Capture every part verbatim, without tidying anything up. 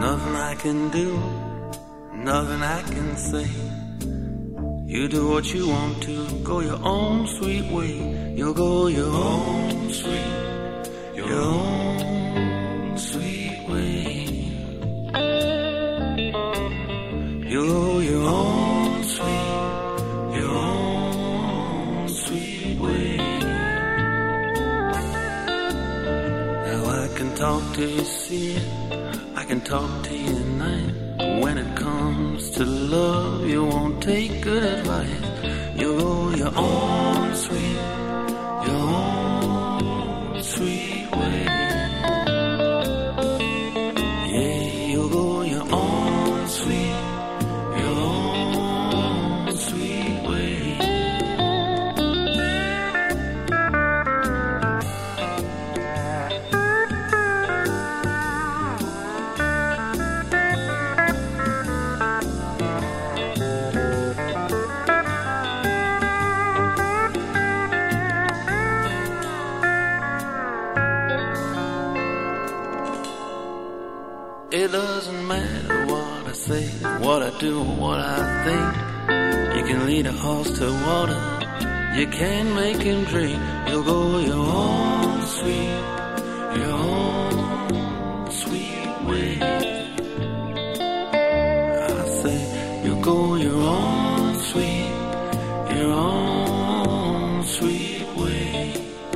Nothing I can do, nothing I can say. You do what you want to, go your own sweet way. You'll go your own sweet, your own sweet way. You'll go your own sweet, your own sweet way. Now I can talk to you, see it, I can talk to you at night. When it comes to love, you won't take good advice. You'll go your own sweet, your own sweet way. Yeah, you'll go your own sweet, your own sweet way. It doesn't matter what I say, what I do, what I think. You can lead a horse to water, you can make him drink. You'll go your own sweet, your own sweet way. I say you'll go your own sweet, your own sweet way.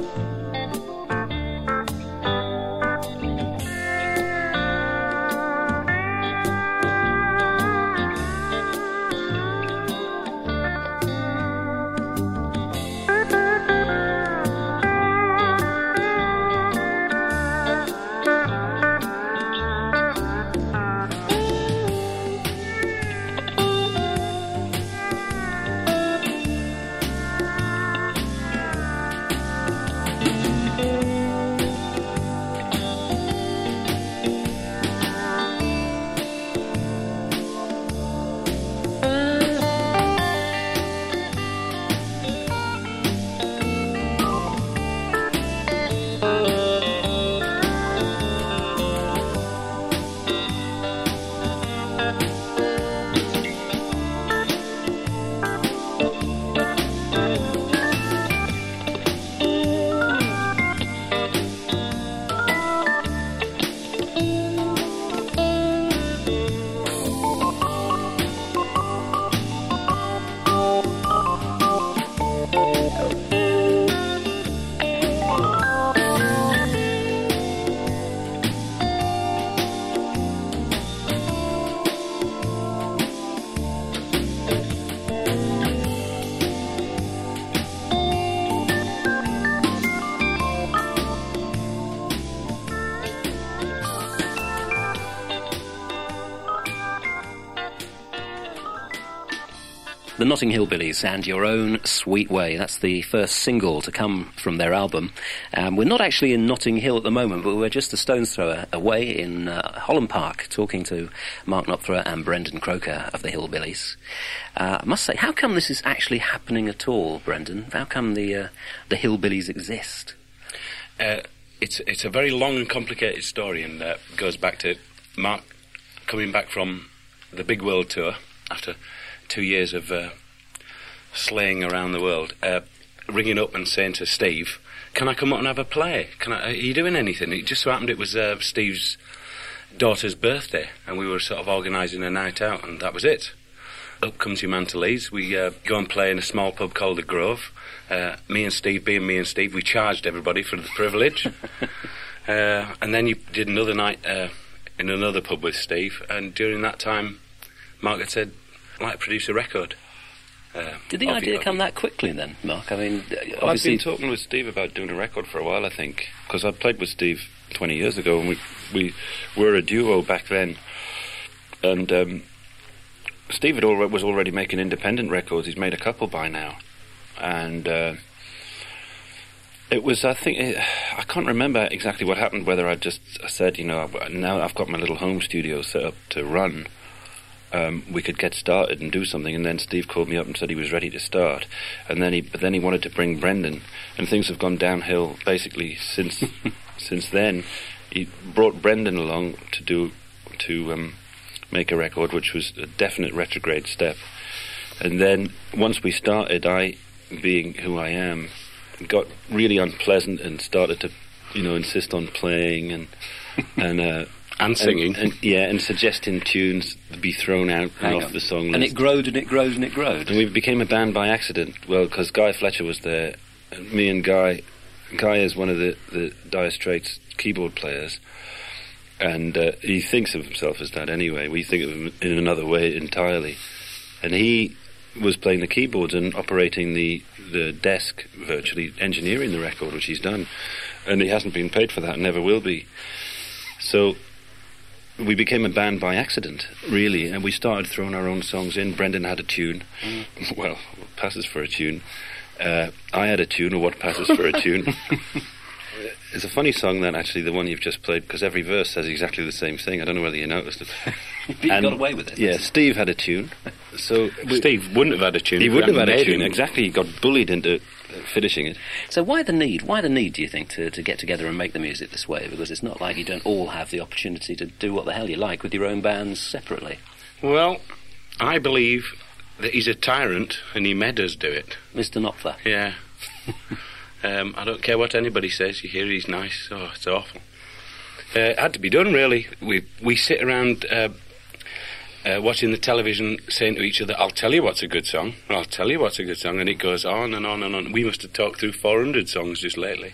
The Notting Hill Billies and Your Own Sweet Way. That's the first single to come from their album. Um, we're not actually in Notting Hill at the moment, but we're just a stone's throw away in uh, Holland Park, talking to Mark Knopfler and Brendan Croker of the Hillbillies. Uh, I must say, how come this is actually happening at all, Brendan? How come the uh, the Hillbillies exist? Uh, it's it's a very long and complicated story, and uh, goes back to Mark coming back from the Big World Tour after two years of uh, slaying around the world, uh, ringing up and saying to Steve, can I come up and have a play? Can I, are you doing anything? It just so happened it was uh, Steve's daughter's birthday, and we were sort of organising a night out, and that was it. Up comes your man to Leeds. We uh, go and play in a small pub called The Grove. Uh, me and Steve, being me and Steve, we charged everybody for the privilege. uh, and then you did another night uh, in another pub with Steve, and during that time, Mark had said, I'd like to produce a record. Uh, Did the idea come that quickly then, Mark? I mean, well, I've been talking with Steve about doing a record for a while, I think, because I played with Steve twenty years ago, and we we were a duo back then. And um, Steve had already, was already making independent records. He's made a couple by now, and uh, it was, I think, it, I can't remember exactly what happened. Whether I just I said, you know, now I've got my little home studio set up to run. Um, we could get started and do something, and then Steve called me up and said he was ready to start, and then he but then he wanted to bring Brendan, and things have gone downhill basically since since then. He brought Brendan along to do to um, make a record, which was a definite retrograde step. And then once we started, I, being who I am, got really unpleasant and started to, you know, insist on playing and and uh, and singing, and, and, yeah, and suggesting tunes to be thrown out and off on. the song list. And it growed and it growed and it growed. And we became a band by accident. Well, because Guy Fletcher was there, and me and Guy. Guy is one of the the Dire Straits keyboard players, and uh, he thinks of himself as that anyway. We think of him in another way entirely, and he was playing the keyboards and operating the the desk, virtually engineering the record, which he's done, and he hasn't been paid for that and never will be. So we became a band by accident, really, and we started throwing our own songs in. Brendan had a tune, mm. well, passes for a tune. Uh, I had a tune, or what passes for a tune. It's a funny song, that, actually, the one you've just played, because every verse says exactly the same thing. I don't know whether you noticed it. You got away with it. Yeah, Steve had a tune. So we, Steve wouldn't have had a tune. He wouldn't have had a tune, him. exactly. He got bullied into finishing it. So why the need? Why the need, do you think, to, to get together and make the music this way? Because it's not like you don't all have the opportunity to do what the hell you like with your own bands separately. Well, I believe that he's a tyrant and he made us do it. Mister Knopfler. Yeah. um, I don't care what anybody says. You hear he's nice. Oh, it's awful. Uh, it had to be done, really. We we sit around uh, uh, watching the television, saying to each other, "I'll tell you what's a good song. I'll tell you what's a good song," and it goes on and on and on. We must have talked through four hundred songs just lately.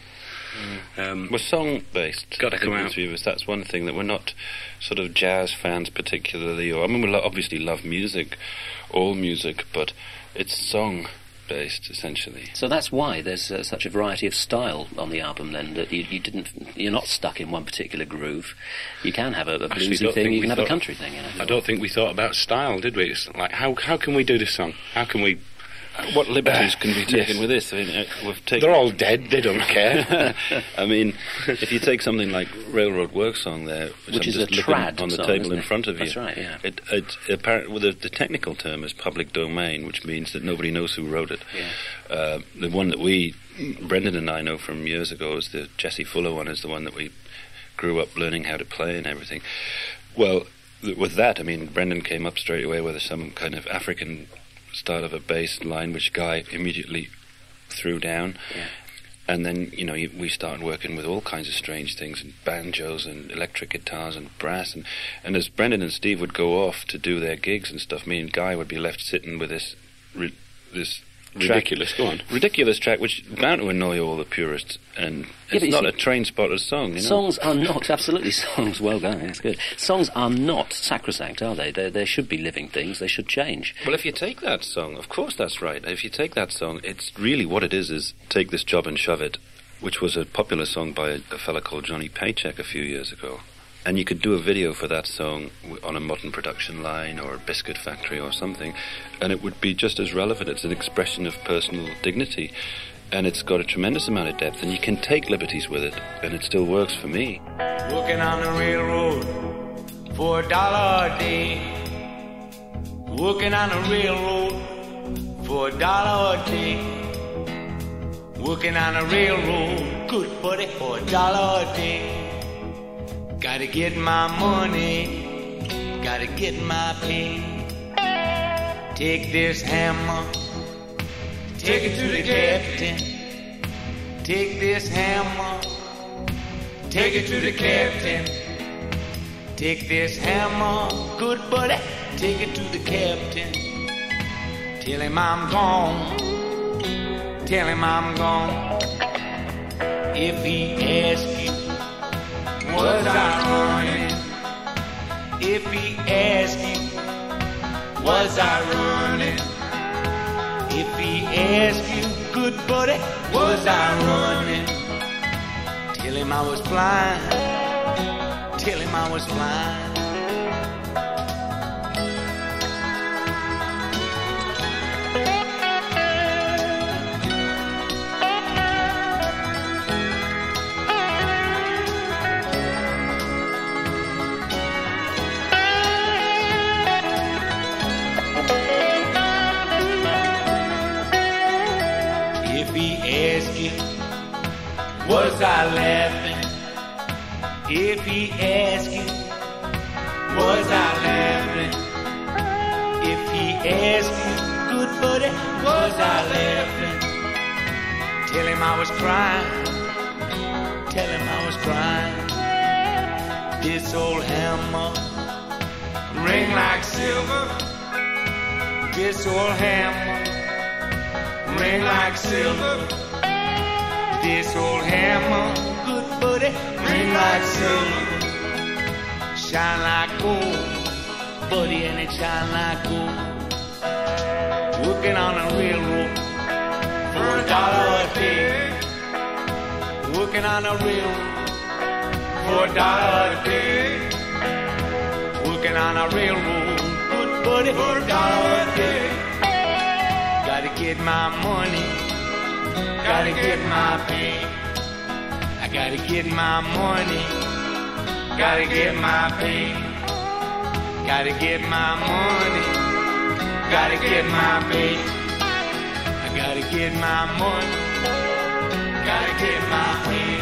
Mm. Um, we're song-based. Got to come out. Us. That's one thing, that we're not sort of jazz fans particularly. Or I mean, we lo- obviously love music, all music, but it's song-based essentially. So that's why there's uh, such a variety of style on the album. Then that you, you didn't, you're not stuck in one particular groove. You can have a, a bluesy thing. You can have thought, a country thing. You know? I don't think we thought about style, did we? It's like how how can we do this song? How can we? What liberties uh, can be taken yes. with this? I mean, uh, we've taken. They're all dead. They don't care. I mean, if you take something like Railroad Work Song there, which, which I'm is just a looking trad on the song, table in it? front of you. That's right. Yeah. It, it apparently, well, the, the technical term is public domain, which means that nobody knows who wrote it. Yeah. Uh, the one that we, Brendan and I, know from years ago is the Jesse Fuller one. Is the one that we grew up learning how to play and everything. Well, th- with that, I mean, Brendan came up straight away with some kind of African style of a bass line, which Guy immediately threw down. Yeah. And then, you know, we started working with all kinds of strange things, and banjos and electric guitars and brass. And, and as Brendan and Steve would go off to do their gigs and stuff, me and Guy would be left sitting with this ri- this ridiculous, track, go on. ridiculous track, which is bound to annoy all the purists. And Yeah, it's not see, a train spotter's song, you know. Songs are not, absolutely, songs, well done, that's good. Songs are not sacrosanct, are they? They they should be living things, they should change. Well, if you take that song, of course that's right. If you take that song, it's really what it is, is Take This Job and Shove It, which was a popular song by a, a fella called Johnny Paycheck a few years ago. And you could do a video for that song w- on a modern production line or a biscuit factory or something, and it would be just as relevant. It's an expression of personal dignity, and it's got a tremendous amount of depth, and you can take liberties with it, and it still works for me. Working on the railroad for a dollar a day. Working on the railroad for a dollar a day. Working on the railroad, good buddy, for a dollar a day. Gotta get my money, gotta get my pay. Take this hammer, take it to the captain. Take this hammer, take it to the captain. Take this hammer, good buddy, take it to the captain. Tell him I'm gone, tell him I'm gone. If he asks you, was I running? If he asks you, was I running? If he asks you, good buddy, was I running? Tell him I was flying, tell him I was flying. Was I laughing? If he asks you, was I laughing? If he asked me, good buddy, was I laughing? Tell him I was crying, tell him I was crying. This old hammer ring like silver. This old hammer ring like silver. This old hammer, good buddy, ring like silver. Shine like gold, buddy, and it shine like gold. Working on a railroad for a dollar a day. Working on a railroad for a dollar a day. Working on a railroad, good buddy, for a dollar a day. Gotta get my money, gotta get my pay. I gotta get my money, gotta get my pay. Gotta get my money, gotta get my pay. I gotta get my money, gotta get my pay.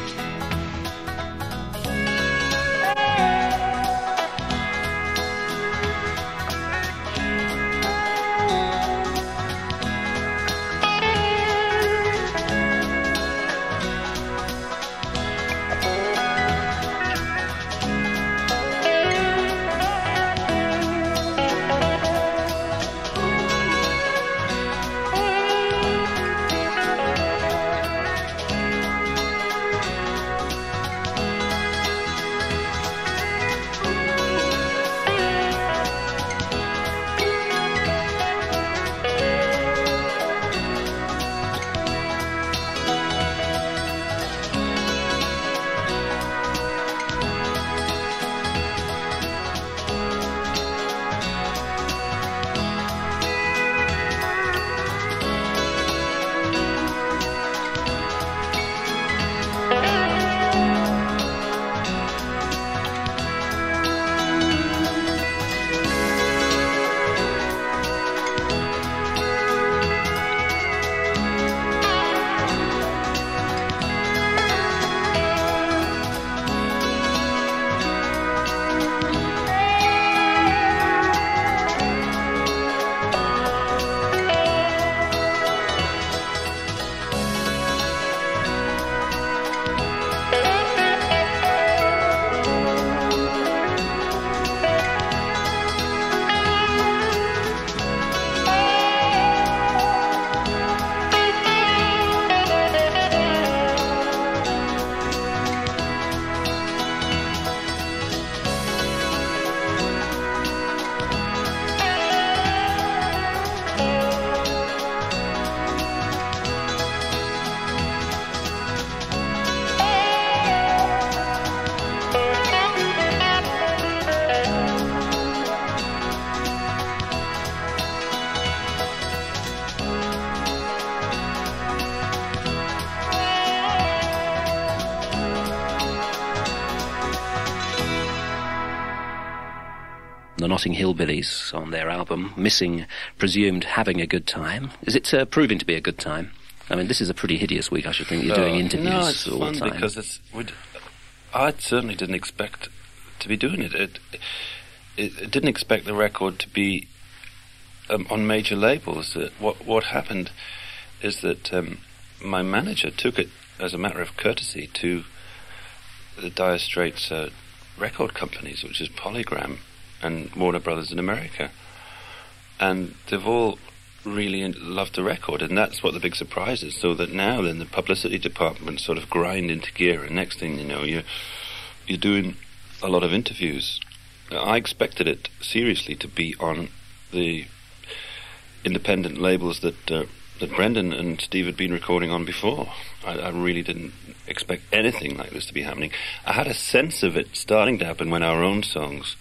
The Notting Hillbillies on their album, Missing Presumed Having a Good Time. Is it uh, proving to be a good time? I mean, this is a pretty hideous week, I should think. You're no, doing interviews no, it's all fun the time. Because it's, we'd, I certainly didn't expect to be doing it. It, it, it didn't expect the record to be um, on major labels. Uh, what, what happened is that um, my manager took it as a matter of courtesy to the Dire Straits uh, record companies, which is Polygram and Warner Brothers in America, and they've all really loved the record, and that's what the big surprise is. So that now then the publicity department sort of grind into gear, and next thing you know, you're, you're doing a lot of interviews. I expected it seriously to be on the independent labels that uh, that Brendan and Steve had been recording on before. I, I really didn't expect anything like this to be happening. I had a sense of it starting to happen when our own songs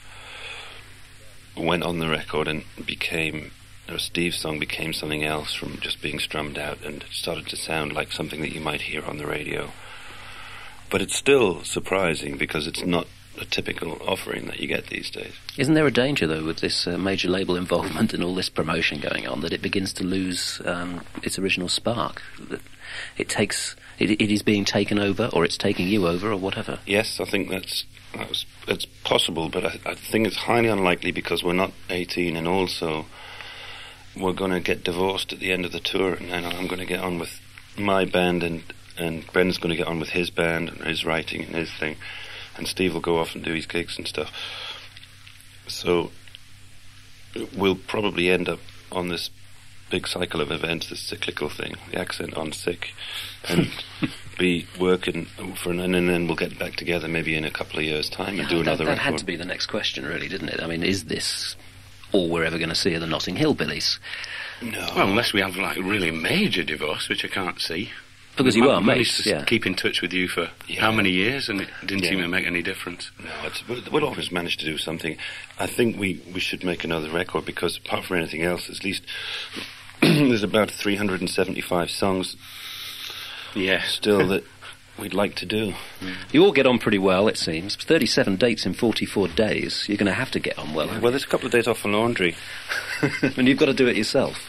went on the record and became, or Steve's song became something else from just being strummed out and started to sound like something that you might hear on the radio. But it's still surprising because it's not a typical offering that you get these days. Isn't there a danger, though, with this uh, major label involvement and all this promotion going on, that it begins to lose um, its original spark? That it takes It, it is being taken over, or it's taking you over, or whatever. Yes, I think that's that's it's possible, but I, I think it's highly unlikely because we're not eighteen, and also we're going to get divorced at the end of the tour, and then I'm going to get on with my band, and and Brendan's going to get on with his band and his writing and his thing, and Steve will go off and do his gigs and stuff. So we'll probably end up on this big cycle of events, this cyclical thing, the accent on sick, and be working for an, and then we'll get back together maybe in a couple of years' time and Yeah, do another that, that record. had to be the next question, really, didn't it? I mean, is this all we're ever going to see of the Notting Hill Billies? No. Well, unless we have, like, a really major divorce, which I can't see. Because you Ma- are managed mates, to yeah. keep in touch with you for Yeah. how many years, and it didn't Yeah. seem to make any difference. No, it's, we'll, we'll always manage to do something. I think we, we should make another record because apart from anything else, at least there's about three hundred seventy-five songs Yeah. still that we'd like to do. You all get on pretty well, it seems. thirty-seven dates in forty-four days. You're going to have to get on well. Well, there's a couple of days off for laundry. And you've got to do it yourself.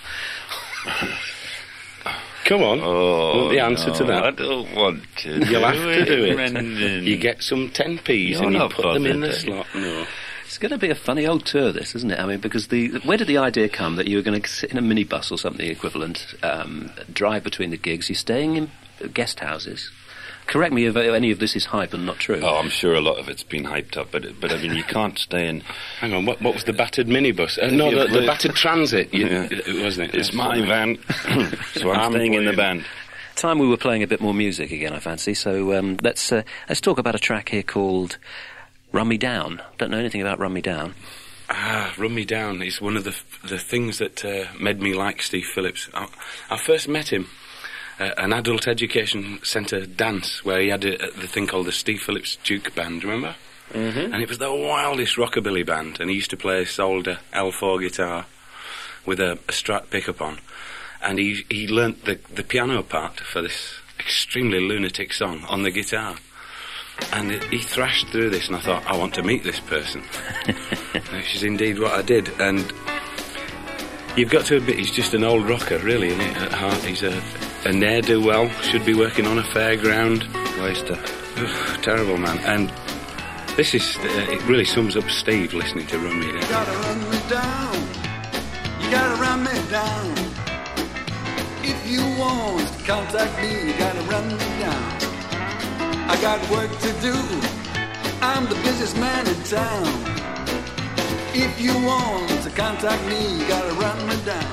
Come on. Oh, Want the answer to that? I don't want to. You'll have to do it. Brendan. You get some ten p's You're and you not put them in the bothered, slot. No. It's going to be a funny old tour, this, isn't it? I mean, because the where did the idea come that you were going to sit in a minibus or something equivalent, um, drive between the gigs? You're staying in guest houses. Correct me if any of this is hype and not true. Oh, I'm sure a lot of it's been hyped up, but but I mean, you can't stay in. Hang on, what, what was the battered minibus? Uh, no, Yeah, the, the the- battered transit, you, Yeah. it, wasn't it? It's Yes. my van, so I'm I'm staying in the playing. band. Time we were playing a bit more music again, I fancy. So um, let's uh, let's talk about a track here called "Run Me Down." Don't know anything about "Run Me Down." Ah, Run Me Down is one of the f- the things that uh, made me like Steve Phillips. I, I first met him at an adult education centre dance where he had a, a, the thing called the Steve Phillips Duke Band, remember? Mm-hmm. And it was the wildest rockabilly band, and he used to play Solder L four guitar with a, a Strat pickup on. And he, he learnt the, the piano part for this extremely lunatic song on the guitar. And it, he thrashed through this, and I thought, I want to meet this person. Which is indeed what I did. And you've got to admit, he's just an old rocker, really, isn't he? At heart, he's a, a ne'er-do-well, should be working on a fairground. Oyster. Ugh, terrible man. And this is, uh, it really sums up Steve listening to Run Me Down. You gotta run me down. You gotta run me down. If you want to contact me, you gotta run me down. I got work to do. I'm the busiest man in town. If you want to contact me, you gotta run me down.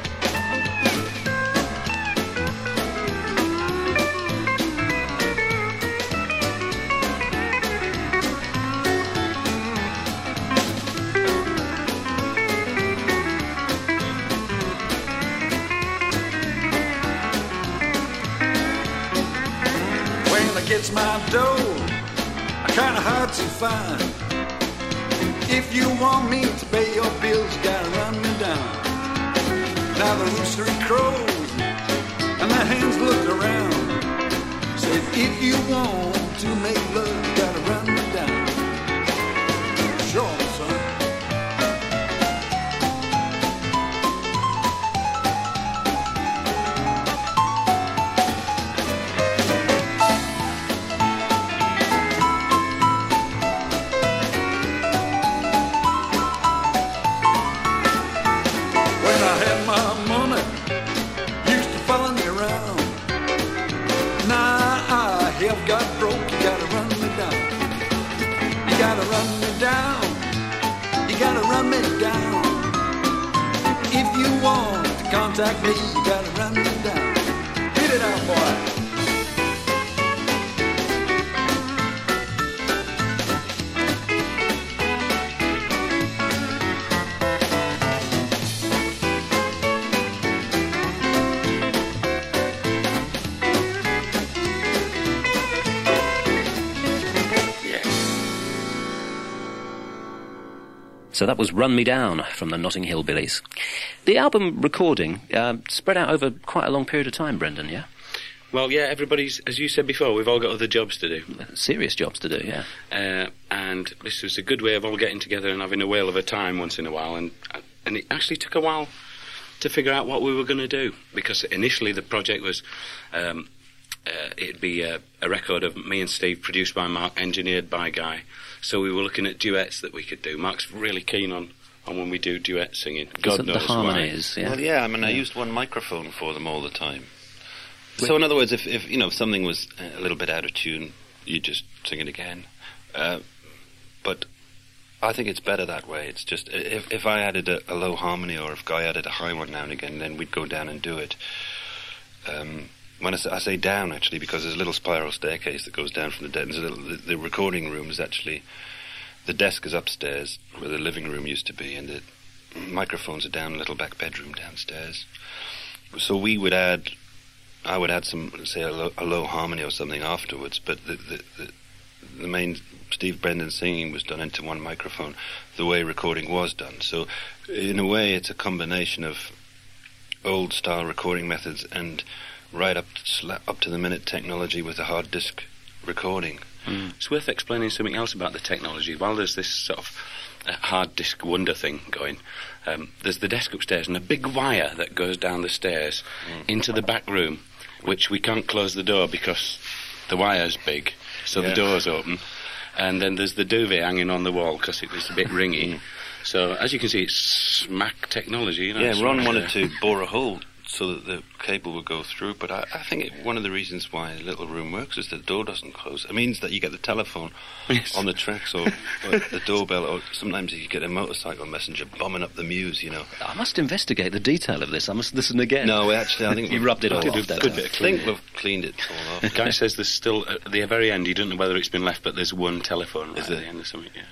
Well, I gets my dough, I kinda hard to find. If you want me to pay your bills, you gotta run me down. Now the rooster he crows, and my hands looked around. Said, if you want to make love, you gotta run me down. Sure, son. When I had my money, used to follow me around. Now I have got broke, you gotta run me down. You gotta run me down. You gotta run me down. If you want to contact me, you gotta run me down. Hit it out, boy. So that was "Run Me Down" from the Notting Hill Billies. The album recording uh, spread out over quite a long period of time, Brendan, yeah? Well, yeah, everybody's, as you said before, we've all got other jobs to do. Serious jobs to do, yeah. Uh, and this was a good way of all getting together and having a whale of a time once in a while. And and it actually took a while to figure out what we were going to do, because initially the project was um, uh, it'd be a, a record of me and Steve, produced by Mark, engineered by Guy. So we were looking at duets that we could do. Mark's really keen on, on when we do duet singing. God the knows harmonies, why. yeah. Well, yeah, I mean, I used one microphone for them all the time. So, in other words, if, if you know, if something was a little bit out of tune, you just sing it again. Uh, but I think it's better that way. It's just, if, if I added a, a low harmony, or if Guy added a high one now and again, then we'd go down and do it. Um, when I say, I say down, actually, because there's a little spiral staircase that goes down from the desk. The, the recording room is actually, the desk is upstairs, where the living room used to be, and the microphones are down a little back bedroom downstairs. So we would add, I would add some, say, a low, a low harmony or something afterwards, but the, the, the, the main Steve Brendan singing was done into one microphone, the way recording was done. So in a way, it's a combination of old-style recording methods and right up to, sla- up to the minute technology with a hard disk recording. Mm. It's worth explaining something else about the technology. While there's this sort of uh, hard disk wonder thing going, um, there's the desk upstairs and a big wire that goes down the stairs mm. into the back room, which we can't close the door because the wire's big, so yeah. the door's open. And then there's the duvet hanging on the wall because it was a bit ringy. So as you can see, it's smack technology. You know, yeah, Ron smack, wanted uh, to bore a hole so that the cable would go through, but I, I think it, one of the reasons why the little room works is that the door doesn't close. It means that you get the telephone yes. on the tracks, or, or the doorbell, or sometimes you get a motorcycle messenger bombing up the Mews, you know. I must investigate the detail of this. I must listen again. No, actually, I think you rubbed it all off. Good, That good bit of I think we've cleaned it all off. Guy says there's still, at the very end, you don't know whether it's been left, but there's one telephone right Is at there? the end or something, yeah.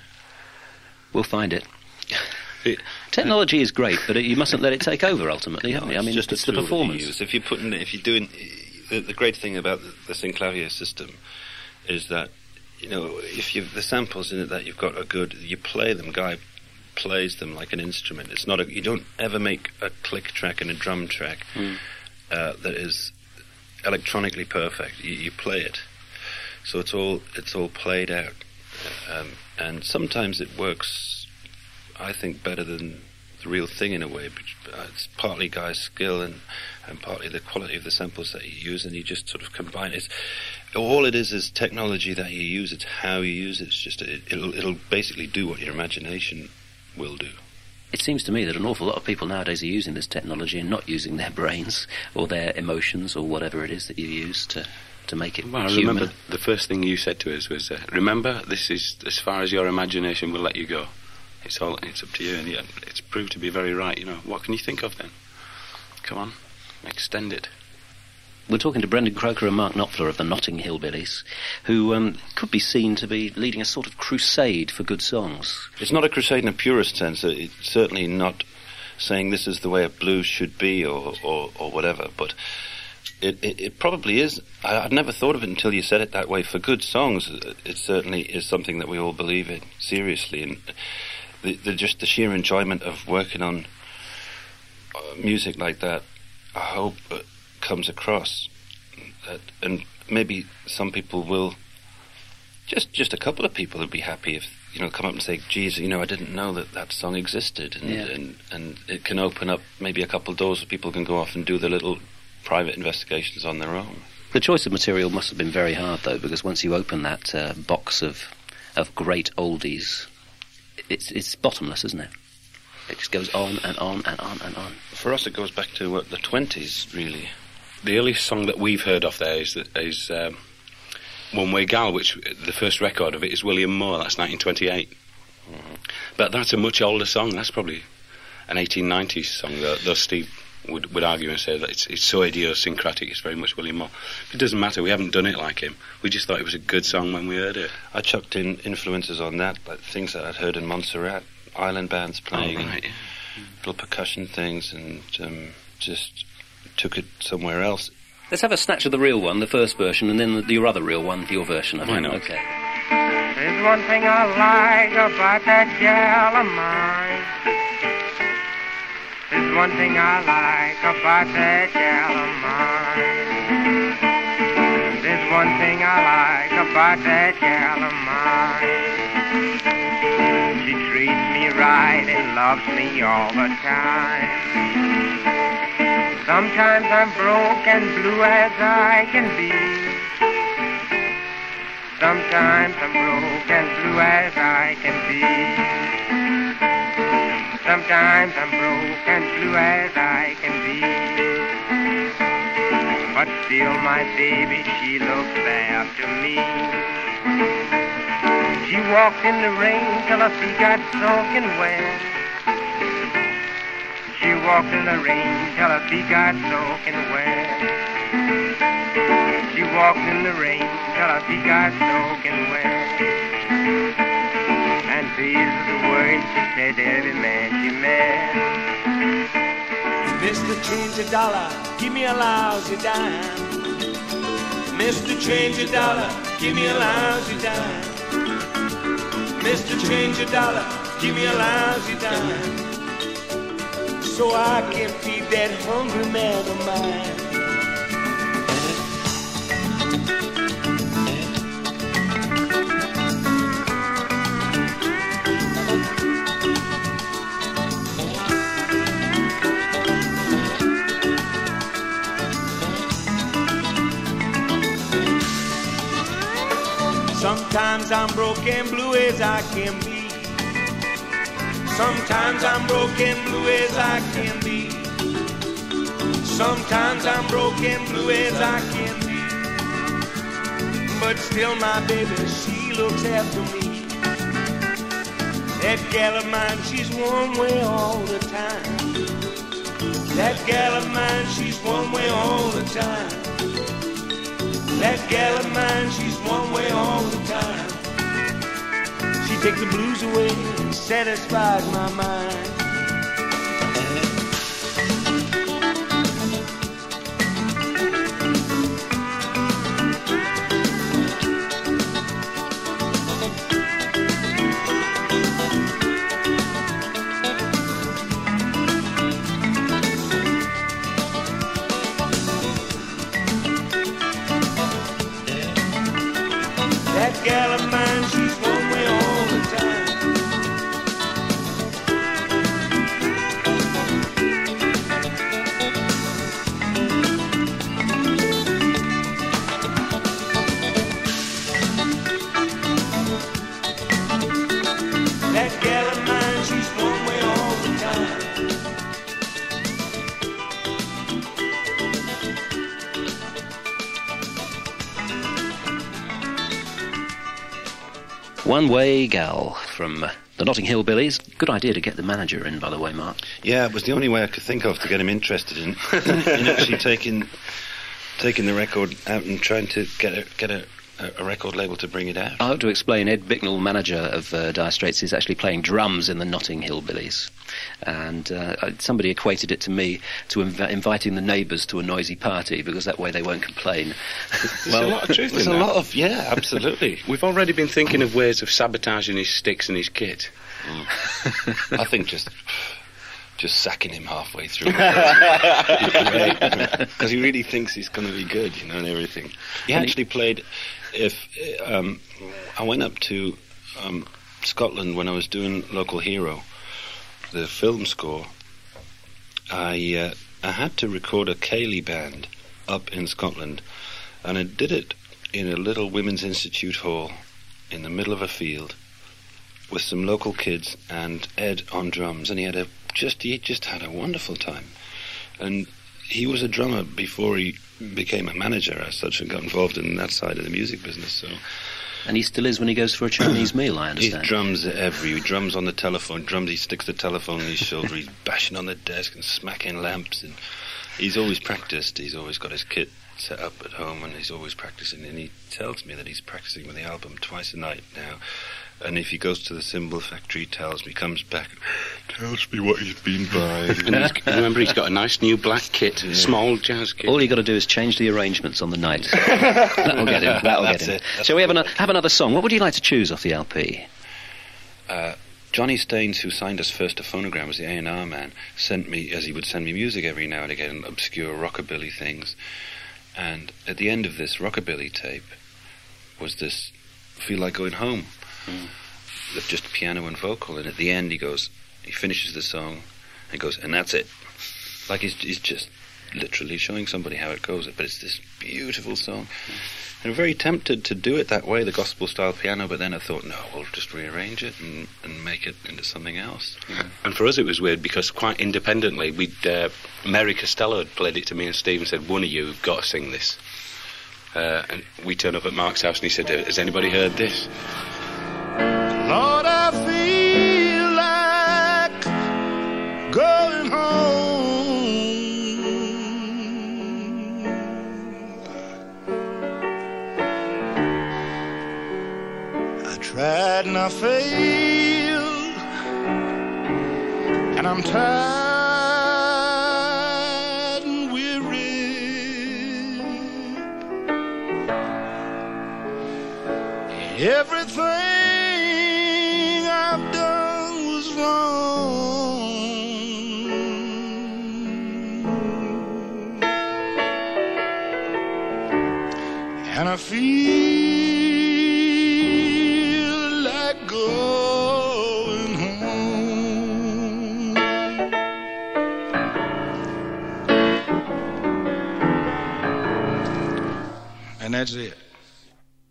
We'll find it. It, Technology is great, but it, you mustn't let it take over. Ultimately, haven't you? I mean, just it's a the tool that you performance. use. If you're putting, if you're doing, the, the great thing about the, the Synclavier system is that, you know, if you've the samples in it that you've got are good, you play them. Guy plays them like an instrument. It's not a, you don't ever make a click track and a drum track Mm. uh, that is electronically perfect. You, you play it, so it's all it's all played out, um, and sometimes it works, I think, better than the real thing in a way. But uh, it's partly Guy's skill and, and partly the quality of the samples that you use, and you just sort of combine it. All it is is technology that you use. It's how you use it. It's just it, it'll it'll basically do what your imagination will do. It seems to me that an awful lot of people nowadays are using this technology and not using their brains or their emotions or whatever it is that you use to, to make it well, I human. remember the first thing you said to us was, uh, remember, this is as far as your imagination will let you go. It's all, it's up to you, and yeah, it's proved to be very right, you know. What can you think of then? Come on, extend it. We're talking to Brendan Croker and Mark Knopfler of the Notting Hillbillies, who um, could be seen to be leading a sort of crusade for good songs. It's not a crusade in a purist sense. It's certainly not saying this is the way a blues should be or, or, or whatever, but it, it, it probably is. I, I'd never thought of it until you said it that way. For good songs, it certainly is something that we all believe in seriously, and the, the, just the sheer enjoyment of working on uh, music like that, I hope uh, comes across. Uh, and maybe some people will, just just a couple of people would be happy if, you know, come up and say, geez, you know, I didn't know that that song existed. And, Yeah. and, and it can open up maybe a couple of doors where people can go off and do their little private investigations on their own. The choice of material must have been very hard, though, because once you open that uh, box of of great oldies, it's it's bottomless, isn't it? It just goes on and on and on and on. For us, it goes back to uh, the twenties, really. The earliest song that we've heard of there is, is um, One Way Gal, which the first record of it is William Moore, that's nineteen twenty-eight. Mm-hmm. But that's a much older song, that's probably an eighteen nineties song, though, though Steve would, would argue and say that it's, it's so idiosyncratic, it's very much William Moore. It doesn't matter, we haven't done it like him. We just thought it was a good song when we heard it. I chucked in influences on that, like things that I'd heard in Montserrat, island bands playing, Oh, right, yeah. little percussion things, and um, just took it somewhere else. Let's have a snatch of the real one, the first version, and then the, your other real one, your version of Why it. not? Okay. There's one thing I like about that gal of mine. There's one thing I like about that gal of mine. There's one thing I like about that gal of mine. She treats me right and loves me all the time. Sometimes I'm broke and blue as I can be. Sometimes I'm broke and blue as I can be. Sometimes I'm broke and blue as I can be. But still my baby, she looks after me. She walked in the rain till her feet got soaking wet. She walked in the rain till her feet got soaking wet. She walked in the rain till her feet got soaking wet. And these are the words she said to every man she met. Mister Change a dollar, give me a lousy dime. Mister Change a dollar, give me a lousy dime. Mister Change a dollar, give me a lousy dime. So I can feed that hungry man of mine. Sometimes I'm broke and blue as I can be. Sometimes I'm broke and blue as I can be. Sometimes I'm broke and blue as I can be. But still my baby, she looks after me. That gal of mine, she's one way all the time. That gal of mine, she's one way all the time. That gal of mine, she's one way all the time. She takes the blues away and satisfies my mind. That gal of mine, she's one way all the time. That gal of mine, she's one way all the time. One Way Gal from uh, the Notting Hill Billies. Good idea to get the manager in, by the way, Mark. Yeah, it was the only way I could think of to get him interested in, in actually taking taking the record out and trying to get a, get a, a record label to bring it out. I hope to explain, Ed Bicknell, manager of uh, Dire Straits, is actually playing drums in the Notting Hill Billies. And uh, somebody equated it to me to inv- inviting the neighbours to a noisy party, because that way they won't complain. There's a lot of truth There's in a that. lot of, yeah, absolutely. We've already been thinking of ways of sabotaging his sticks and his kit. Mm. I think just just sacking him halfway through. Because he really thinks he's going to be good, you know, and everything. He actually played, if um, I went up to um, Scotland when I was doing Local Hero, the film score, I uh, I had to record a Cayley band up in Scotland, and I did it in a little women's institute hall in the middle of a field with some local kids and Ed on drums, and he had a just he just had a wonderful time. And he was a drummer before he became a manager as such and got involved in that side of the music business. So. And he still is when he goes for a Chinese meal, I understand. He drums every, he drums on the telephone, drums, he sticks the telephone on his shoulder, he's bashing on the desk and smacking lamps, and he's always practiced, he's always got his kit set up at home, and he's always practicing, and he tells me that he's practicing with the album twice a night now. And if he goes to the cymbal factory, he tells me, comes back, tells me what he's been buying. And he's, remember, he's got a nice new black kit, yeah. Small jazz kit. All you got to do is change the arrangements on the night. That'll get him. That'll That's get him. it. That's Shall we have, an, have another song? What would you like to choose off the L P? Uh, Johnny Staines, who signed us first to Phonogram, was the A and R man, sent me, as he would send me music every now and again, obscure rockabilly things. And at the end of this rockabilly tape was this Feel Like Going Home. Mm. With just piano and vocal, and at the end he goes, he finishes the song and goes, and that's it. Like he's, he's just literally showing somebody how it goes. But it's this beautiful song. And I'm very tempted to do it that way, the gospel-style piano, but then I thought, no, we'll just rearrange it and, and make it into something else. Yeah. And for us it was weird, because quite independently, we'd uh, Mary Costello had played it to me and Steve and said, one of you have got to sing this. Uh, and we turned up at Mark's house and he said, has anybody heard this? Lord, I feel like going home. I tried and I failed, and I'm tired and weary. Everything I've done was wrong, and I feel like going home. And that's it.